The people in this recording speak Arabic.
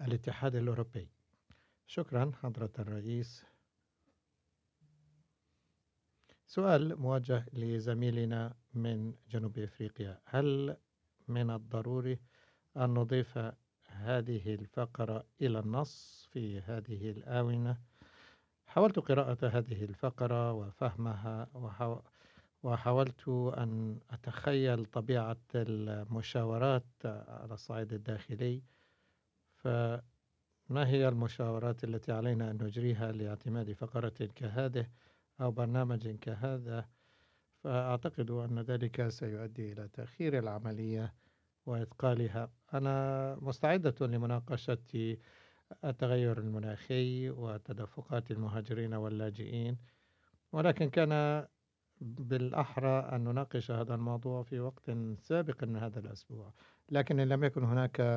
الاتحاد الأوروبي. شكرا حضرة الرئيس. سؤال موجه لزميلنا من جنوب إفريقيا: هل من الضروري أن نضيف هذه الفقرة إلى النص في هذه الآونة؟ حاولت قراءة هذه الفقرة وفهمها، وحاولت أن أتخيل طبيعة المشاورات على الصعيد الداخلي. فما هي المشاورات التي علينا أن نجريها لاعتماد فقرة كهذه أو برنامج كهذا؟ فأعتقد أن ذلك سيؤدي إلى تأخير العملية وإثقالها. أنا مستعدة لمناقشة التغير المناخي وتدفقات المهاجرين واللاجئين، ولكن كان بالأحرى أن نناقش هذا الموضوع في وقت سابق من هذا الأسبوع. لكن إن لم يكن هناك